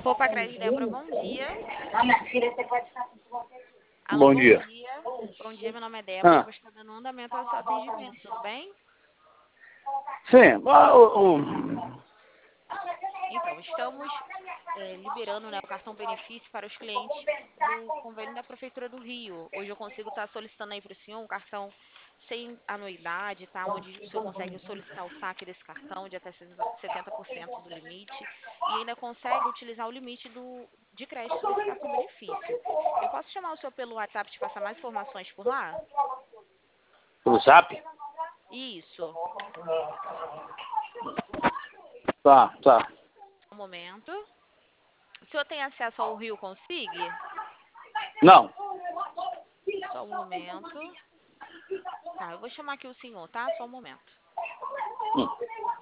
Poupa Crédito Débora, bom dia. Alô, Bom bom dia. dia. Bom dia, meu nome é Débora. Ah, Vou estar dando andamento ao seu atendimento, tudo bem? sim. Então, estamos liberando, né, o cartão benefício para os clientes do convênio da Prefeitura do Rio. Hoje eu consigo estar solicitando aí para o senhor um cartão sem anuidade, tá? Onde o senhor consegue solicitar o saque desse cartão de até 70% do limite e ainda consegue utilizar o limite de crédito desse cartão benefício. Eu posso chamar o senhor pelo WhatsApp e te passar mais informações por lá? O Zap? Isso. Tá. Um momento. O senhor tem acesso ao Rio Consig? Não. Só um momento. Tá, eu vou chamar aqui o senhor, tá? Só um momento. Hum.